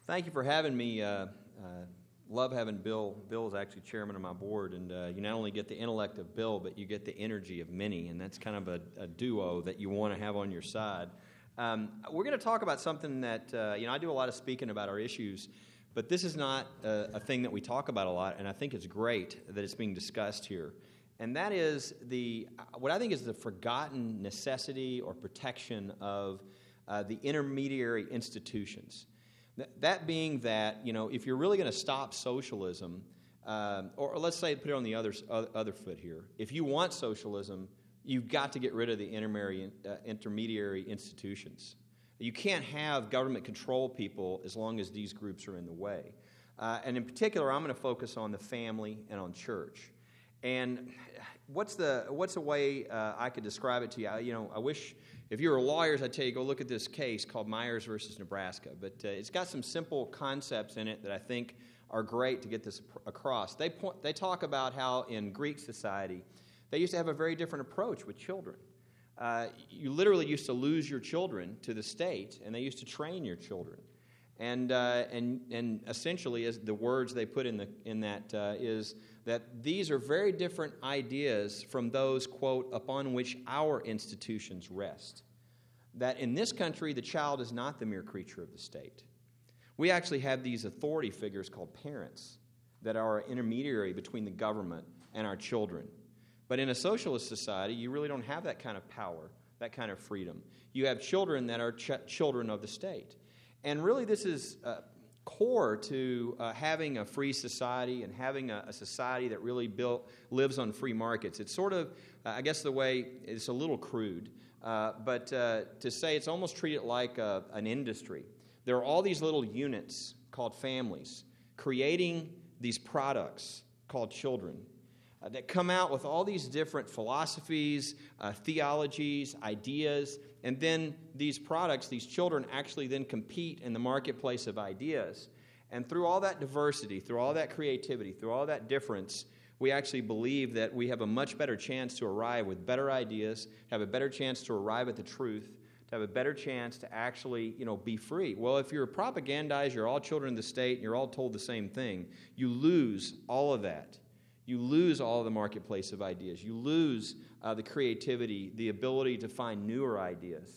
Thank you for having me. Love having Bill. Bill is actually chairman of my board, and you not only get the intellect of Bill, but you get the energy of Minnie, and that's kind of a duo that you want to have on your side. We're going to talk about something that, I do a lot of speaking about our issues, but this is not a thing that we talk about a lot, and I think it's great that it's being discussed here. And that is what I think is the forgotten necessity or protection of the intermediary institutions. That being that, if you're really going to stop socialism, or let's say put it on the other foot here, if you want socialism, you've got to get rid of the intermediary institutions. You can't have government control people as long as these groups are in the way. And in particular, I'm going to focus on the family and on church. And what's a way I could describe it to you? I wish if you were lawyers, I'd tell you go look at this case called Myers versus Nebraska. But it's got some simple concepts in it that I think are great to get this across. They talk about how in Greek society they used to have a very different approach with children. You literally used to lose your children to the state, and they used to train your children. And essentially, as the words they put in that is that these are very different ideas from those, quote, upon which our institutions rest. That in this country, the child is not the mere creature of the state. We actually have these authority figures called parents that are an intermediary between the government and our children. But in a socialist society, you really don't have that kind of power, that kind of freedom. You have children that are children of the state. And really this is core to having a free society and having a society that really lives on free markets. It's sort of, I guess the way, it's a little crude, but to say it's almost treated like an industry. There are all these little units called families creating these products called children that come out with all these different philosophies, theologies, ideas, and then these products, these children actually then compete in the marketplace of ideas. And through all that diversity, through all that creativity, through all that difference, we actually believe that we have a much better chance to arrive with better ideas, have a better chance to arrive at the truth, to have a better chance to actually, be free. Well, if you're propagandized, you're all children of the state, and you're all told the same thing, you lose all of that. You lose all of the marketplace of ideas. You lose the creativity, the ability to find newer ideas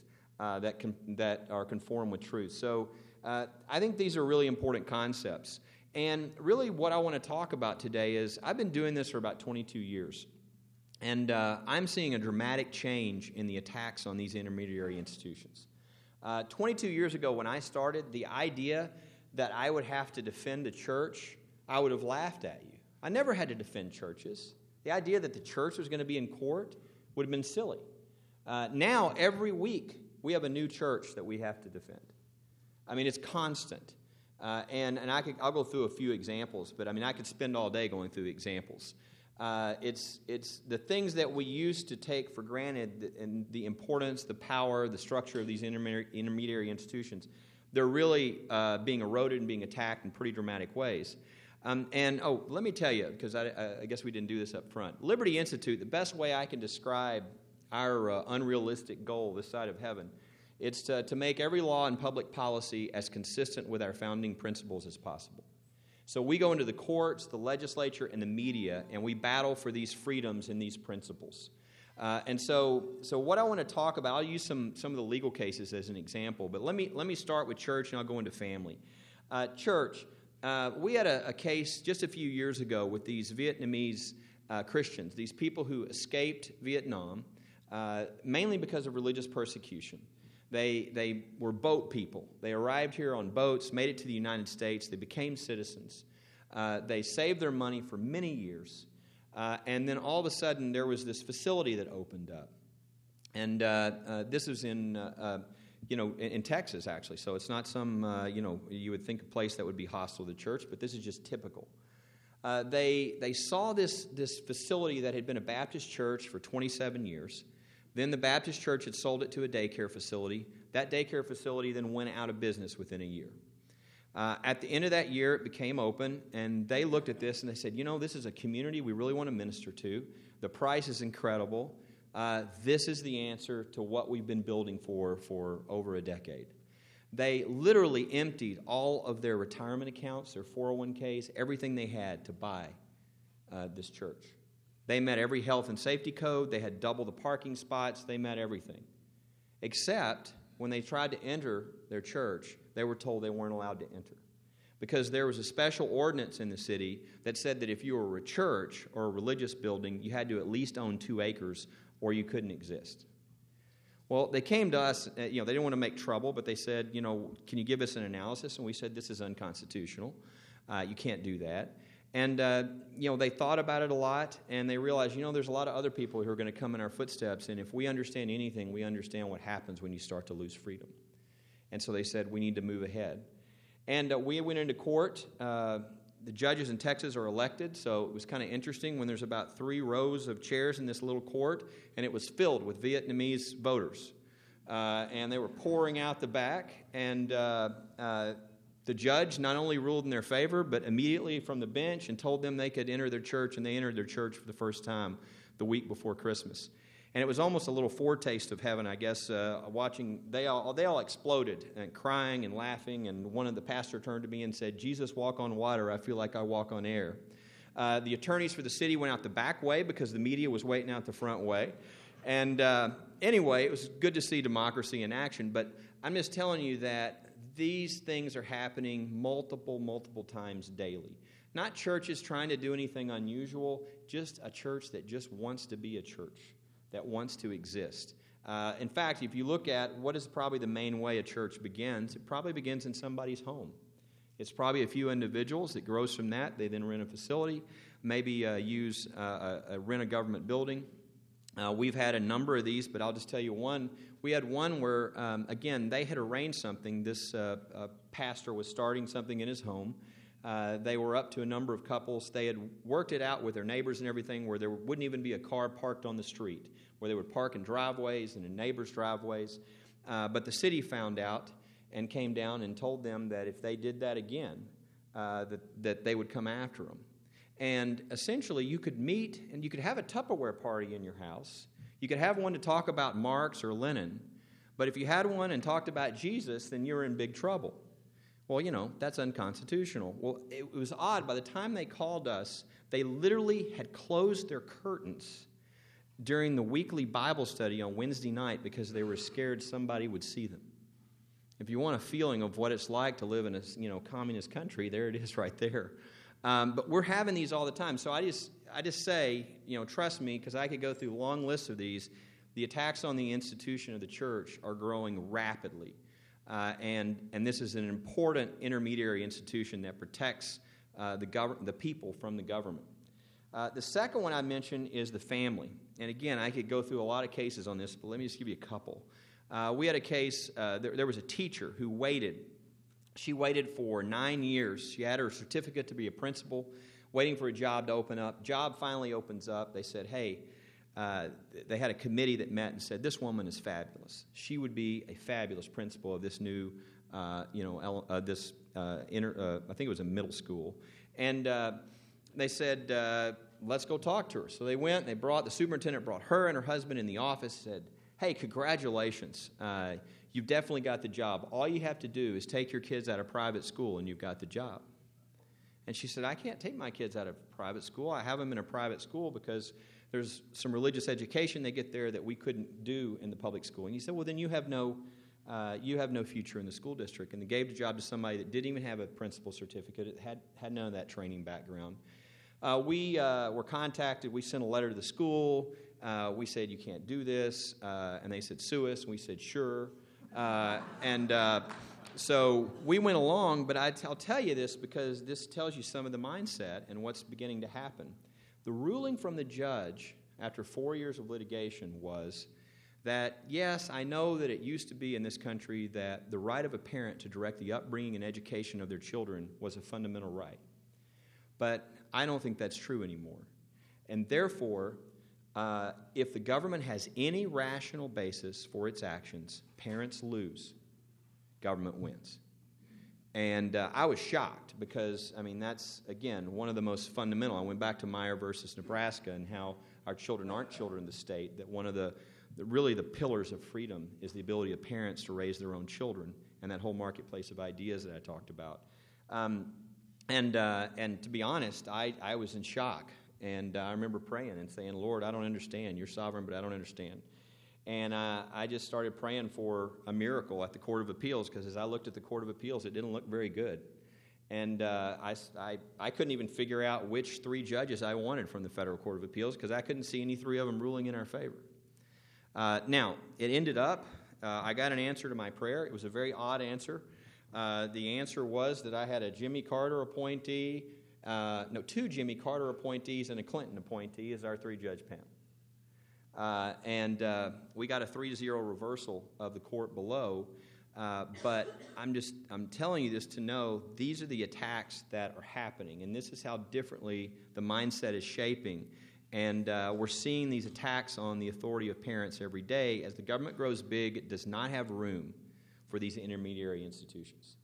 that are conform with truth. So I think these are really important concepts. And really what I want to talk about today is I've been doing this for about 22 years. And I'm seeing a dramatic change in the attacks on these intermediary institutions. 22 years ago when I started, the idea that I would have to defend the church, I would have laughed at you. I never had to defend churches. The idea that the church was going to be in court would have been silly. Now, every week, we have a new church that we have to defend. I mean, it's constant. And I'll go through a few examples, but I could spend all day going through examples. It's the things that we used to take for granted, and the importance, the power, the structure of these intermediary institutions, they're really being eroded and being attacked in pretty dramatic ways. Let me tell you, because I guess we didn't do this up front. Liberty Institute, the best way I can describe our unrealistic goal this side of heaven, it's to make every law and public policy as consistent with our founding principles as possible. So we go into the courts, the legislature, and the media, and we battle for these freedoms and these principles. So what I want to talk about, I'll use some of the legal cases as an example, but let me start with church, and I'll go into family. Church. We had a case just a few years ago with these Vietnamese Christians, these people who escaped Vietnam, mainly because of religious persecution. They were boat people. They arrived here on boats, made it to the United States. They became citizens. They saved their money for many years. And then all of a sudden, there was this facility that opened up. And this was in Texas, actually. So it's not some, you would think a place that would be hostile to the church, but this is just typical. They saw this facility that had been a Baptist church for 27 years. Then the Baptist church had sold it to a daycare facility. That daycare facility then went out of business within a year. At the end of that year, it became open, and they looked at this and they said, this is a community we really want to minister to. The price is incredible. This is the answer to what we've been building for over a decade. They literally emptied all of their retirement accounts, their 401ks, everything they had to buy this church. They met every health and safety code. They had double the parking spots. They met everything. Except when they tried to enter their church, they were told they weren't allowed to enter. Because there was a special ordinance in the city that said that if you were a church or a religious building, you had to at least own 2 acres or you couldn't exist. Well, they came to us, they didn't want to make trouble, but they said, can you give us an analysis? And we said, this is unconstitutional. You can't do that. And, they thought about it a lot, and they realized, there's a lot of other people who are going to come in our footsteps, and if we understand anything, we understand what happens when you start to lose freedom. And so they said, we need to move ahead. And we went into court. The judges in Texas are elected, so it was kind of interesting when there's about 3 rows of chairs in this little court, and it was filled with Vietnamese voters. And they were pouring out the back, and the judge not only ruled in their favor, but immediately from the bench and told them they could enter their church, and they entered their church for the first time the week before Christmas. And it was almost a little foretaste of heaven, I guess, watching. They all exploded, and crying and laughing, and one of the pastor turned to me and said, "Jesus, walk on water. I feel like I walk on air." The attorneys for the city went out the back way because the media was waiting out the front way. And anyway, it was good to see democracy in action, but I'm just telling you that these things are happening multiple times daily. Not churches trying to do anything unusual, just a church that just wants to be a church, that wants to exist. In fact, if you look at what is probably the main way a church begins, it probably begins in somebody's home. It's probably a few individuals. It grows from that. They then rent a facility, maybe rent a government building. We've had a number of these, but I'll just tell you one. We had one where, again, they had arranged something. This pastor was starting something in his home. They were up to a number of couples. They had worked it out with their neighbors and everything where there wouldn't even be a car parked on the street, where they would park in driveways and in neighbors' driveways. But the city found out and came down and told them that if they did that again, that they would come after them. And essentially, you could meet and you could have a Tupperware party in your house. You could have one to talk about Marx or Lenin. But if you had one and talked about Jesus, then you were in big trouble. Well, that's unconstitutional. Well, it was odd. By the time they called us, they literally had closed their curtains during the weekly Bible study on Wednesday night because they were scared somebody would see them. If you want a feeling of what it's like to live in a communist country, there it is right there. But we're having these all the time. So I just say, trust me, because I could go through long lists of these. The attacks on the institution of the church are growing rapidly. And this is an important intermediary institution that protects the people from the government. The second one I mentioned is the family. And again, I could go through a lot of cases on this, but let me just give you a couple. We had a case, there was a teacher who waited. She waited for 9 years. She had her certificate to be a principal, waiting for a job to open up. Job finally opens up. They said, hey, they had a committee that met and said, this woman is fabulous. She would be a fabulous principal of this new, I think it was a middle school. And they said, let's go talk to her. So they went, the superintendent brought her and her husband in the office, said, hey, congratulations. You've definitely got the job. All you have to do is take your kids out of private school and you've got the job. And she said, I can't take my kids out of private school. I have them in a private school because there's some religious education they get there that we couldn't do in the public school. And he said, well, then you have no future in the school district. And they gave the job to somebody that didn't even have a principal certificate. It had none of that training background. We were contacted. We sent a letter to the school. We said, you can't do this. And they said, sue us. And we said, sure. So we went along, but I'll tell you this because this tells you some of the mindset and what's beginning to happen. The ruling from the judge after 4 years of litigation was that, yes, I know that it used to be in this country that the right of a parent to direct the upbringing and education of their children was a fundamental right. But I don't think that's true anymore. And therefore, if the government has any rational basis for its actions, parents lose, government wins. And I was shocked because, that's, again, one of the most fundamental. I went back to Meyer versus Nebraska and how our children aren't children of the state, that one of the pillars of freedom is the ability of parents to raise their own children and that whole marketplace of ideas that I talked about. And to be honest, I was in shock. And I remember praying and saying, Lord, I don't understand. You're sovereign, but I don't understand. And I just started praying for a miracle at the Court of Appeals, because as I looked at the Court of Appeals, it didn't look very good. And I couldn't even figure out which 3 judges I wanted from the Federal Court of Appeals, because I couldn't see any 3 of them ruling in our favor. Now, it ended up, I got an answer to my prayer. It was a very odd answer. The answer was that I had a Jimmy Carter appointee, 2 Jimmy Carter appointees and a Clinton appointee as our 3-judge panel. And we got a 3-0 reversal of the court below. But I'm telling you this to know these are the attacks that are happening, and this is how differently the mindset is shaping. And we're seeing these attacks on the authority of parents every day. As the government grows big, it does not have room for these intermediary institutions.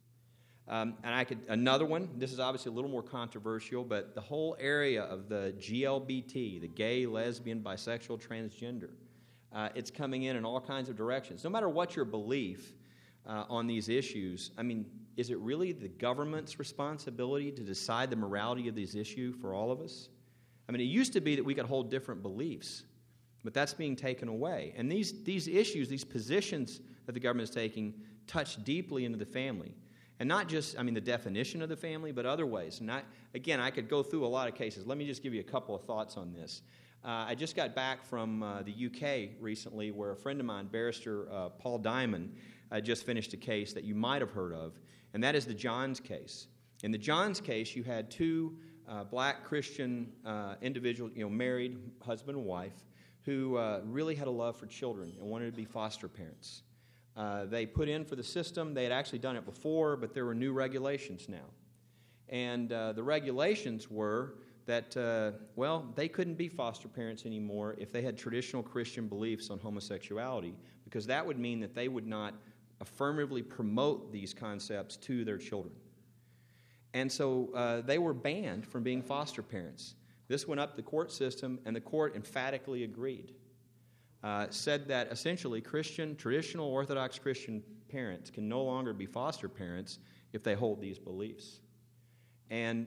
Another one, this is obviously a little more controversial, but the whole area of the GLBT, the gay, lesbian, bisexual, transgender, it's coming in all kinds of directions. No matter what your belief on these issues, I mean, is it really the government's responsibility to decide the morality of these issues for all of us? I mean, it used to be that we could hold different beliefs, but that's being taken away. And these issues, these positions that the government is taking, touch deeply into the family. And not just, the definition of the family, but other ways. Again, I could go through a lot of cases. Let me just give you a couple of thoughts on this. I just got back from the UK recently, where a friend of mine, Barrister Paul Diamond, just finished a case that you might have heard of, and that is the Johns case. In the Johns case, you had 2 black Christian individuals, married, husband and wife, who really had a love for children and wanted to be foster parents. They put in for the system. They had actually done it before, but there were new regulations now. And the regulations were that, they couldn't be foster parents anymore if they had traditional Christian beliefs on homosexuality, because that would mean that they would not affirmatively promote these concepts to their children. And so they were banned from being foster parents. This went up the court system, and the court emphatically agreed. Said that essentially traditional Orthodox Christian parents can no longer be foster parents if they hold these beliefs. And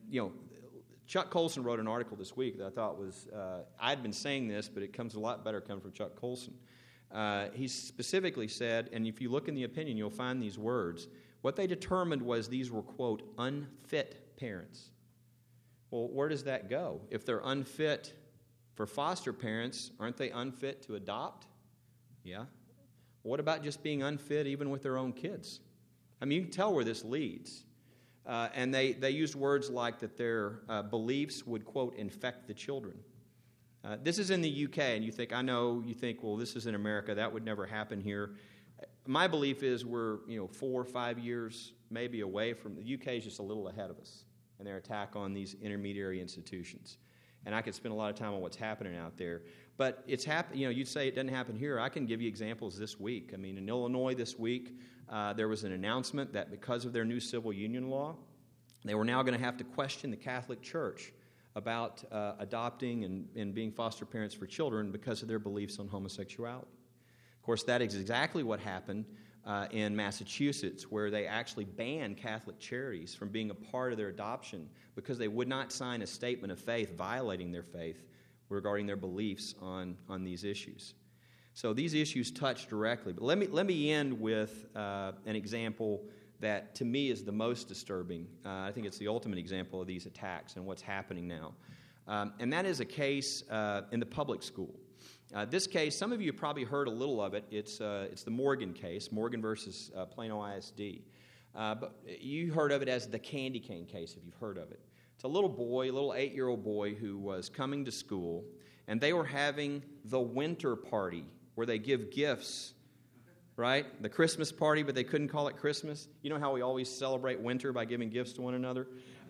Chuck Colson wrote an article this week that I thought was, I'd been saying this, but it comes a lot better coming from Chuck Colson. He specifically said, and if you look in the opinion, you'll find these words, what they determined was these were, quote, unfit parents. Well, where does that go? If they're unfit for foster parents, aren't they unfit to adopt? Yeah. What about just being unfit even with their own kids? You can tell where this leads. And they used words like that their beliefs would, quote, infect the children. This is in the UK, and you think, well, this is in America. That would never happen here. My belief is we're, 4 or 5 years maybe away from, the UK is just a little ahead of us in their attack on these intermediary institutions. And I could spend a lot of time on what's happening out there. But it's happening, you'd say it doesn't happen here. I can give you examples this week. In Illinois this week, there was an announcement that because of their new civil union law, they were now going to have to question the Catholic Church about adopting and being foster parents for children because of their beliefs on homosexuality. Of course, that is exactly what happened in Massachusetts, where they actually banned Catholic Charities from being a part of their adoption because they would not sign a statement of faith violating their faith regarding their beliefs on these issues. So these issues touch directly. But let me end with an example that to me is the most disturbing. I think it's the ultimate example of these attacks and what's happening now. And that is a case in the public school. This case, some of you have probably heard a little of it. It's the Morgan case, Morgan versus Plano ISD. But you heard of it as the candy cane case, if you've heard of it. It's a little 8-year-old boy who was coming to school, and they were having the winter party where they give gifts, right? The Christmas party, but they couldn't call it Christmas. You know how we always celebrate winter by giving gifts to one another?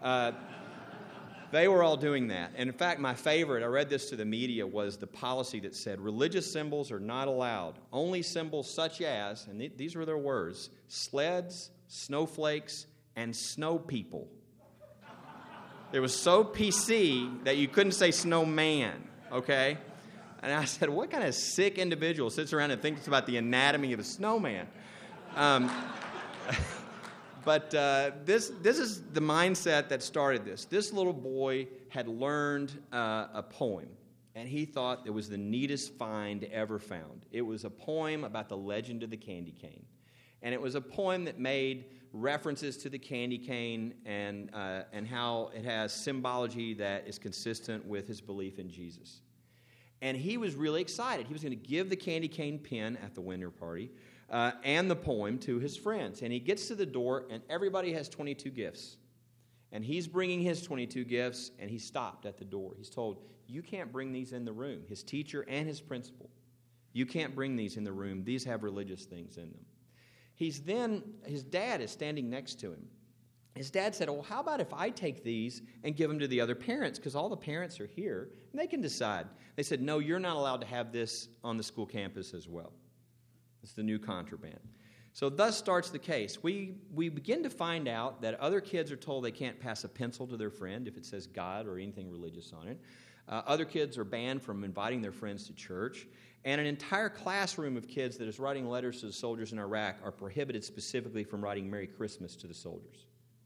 They were all doing that. And in fact, my favorite, I read this to the media, was the policy that said religious symbols are not allowed. Only symbols such as, and these were their words, sleds, snowflakes, and snow people. It was so PC that you couldn't say snowman, okay? And I said, what kind of sick individual sits around and thinks about the anatomy of a snowman? But this is the mindset that started this. This little boy had learned a poem, and he thought it was the neatest find ever found. It was a poem about the legend of the candy cane. And it was a poem that made references to the candy cane and how it has symbology that is consistent with his belief in Jesus. And he was really excited. He was going to give the candy cane pin at the winter party and the poem to his friends. And he gets to the door, and everybody has 22 gifts. And he's bringing his 22 gifts, and he's stopped at the door. He's told, you can't bring these in the room. His teacher and his principal. You can't bring these in the room. These have religious things in them. His dad is standing next to him. His dad said, well, how about if I take these and give them to the other parents? Because all the parents are here, and they can decide. They said, no, you're not allowed to have this on the school campus as well. It's the new contraband. So thus starts the case. We begin to find out that other kids are told they can't pass a pencil to their friend if it says God or anything religious on it. Other kids are banned from inviting their friends to church. And an entire classroom of kids that is writing letters to the soldiers in Iraq are prohibited specifically from writing Merry Christmas to the soldiers.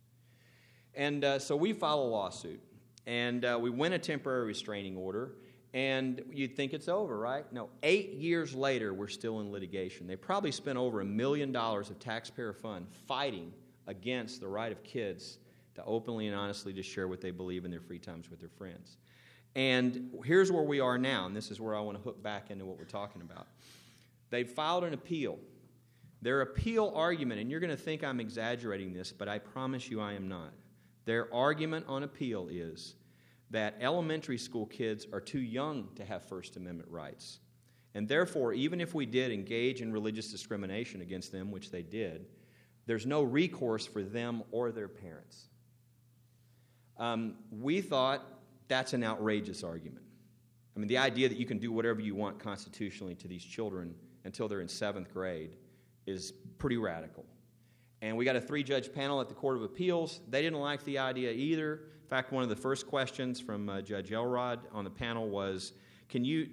And so we file a lawsuit. And we win a temporary restraining order. And you'd think it's over, right? No, 8 years later, we're still in litigation. They probably spent over $1 million of taxpayer fund fighting against the right of kids to openly and honestly just share what they believe in their free times with their friends. And here's where we are now, and this is where I want to hook back into what we're talking about. They filed an appeal. Their appeal argument, and you're going to think I'm exaggerating this, but I promise you I am not. Their argument on appeal is that elementary school kids are too young to have First Amendment rights. And therefore, even if we did engage in religious discrimination against them, which they did, there's no recourse for them or their parents. We thought that's an outrageous argument. I mean, the idea that you can do whatever you want constitutionally to these children until they're in 7th grade is pretty radical. And we got a 3-judge panel at the Court of Appeals. They didn't like the idea either. In fact, one of the first questions from Judge Elrod on the panel was, can you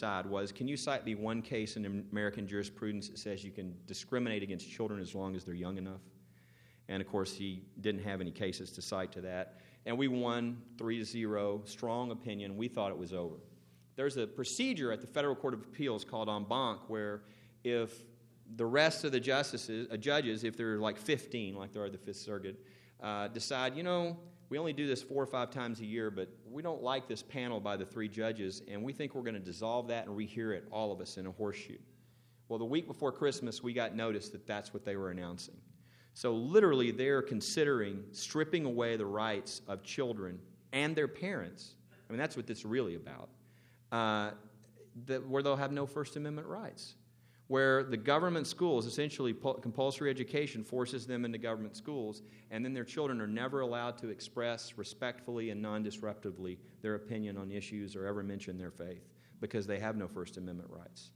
cite me one case in American jurisprudence that says you can discriminate against children as long as they're young enough? And, of course, he didn't have any cases to cite to that. And we won 3-0, strong opinion. We thought it was over. There's a procedure at the Federal Court of Appeals called en banc where if the rest of the judges, if there are like 15, like there are at the Fifth Circuit, decide, we only do this 4 or 5 times a year, but we don't like this panel by the 3 judges, and we think we're going to dissolve that and rehear it, all of us, in a horseshoe. Well, the week before Christmas, we got notice that that's what they were announcing. So literally, they're considering stripping away the rights of children and their parents. I mean, that's what this is really about, where they'll have no First Amendment rights. Where the government schools, essentially compulsory education, forces them into government schools, and then their children are never allowed to express respectfully and non-disruptively their opinion on issues or ever mention their faith because they have no First Amendment rights.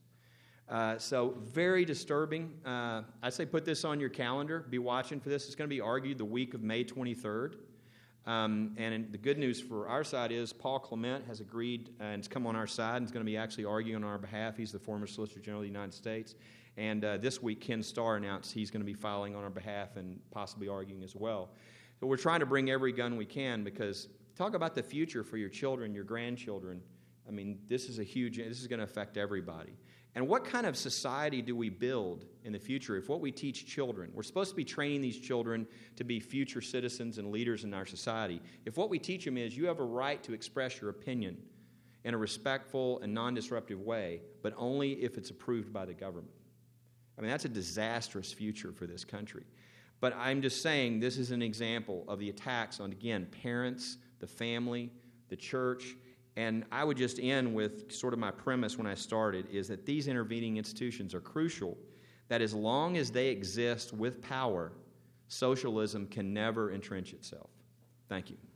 So very disturbing. I say put this on your calendar. Be watching for this. It's going to be argued the week of May 23rd. And the good news for our side is Paul Clement has agreed and has come on our side and is going to be actually arguing on our behalf. He's the former Solicitor General of the United States. And this week, Ken Starr announced he's going to be filing on our behalf and possibly arguing as well. So we're trying to bring every gun we can because talk about the future for your children, your grandchildren. I mean, this is going to affect everybody. And what kind of society do we build in the future if what we teach children, we're supposed to be training these children to be future citizens and leaders in our society. If what we teach them is you have a right to express your opinion in a respectful and non-disruptive way, but only if it's approved by the government. I mean, that's a disastrous future for this country. But I'm just saying this is an example of the attacks on, again, parents, the family, the church. And I would just end with sort of my premise when I started is that these intervening institutions are crucial, that as long as they exist with power, socialism can never entrench itself. Thank you.